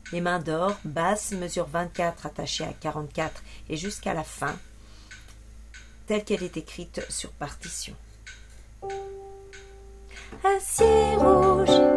Les mains d'or, basse, mesure 24 attachée à 44 et jusqu'à la fin, telle qu'elle est écrite sur partition. Un ciel rouge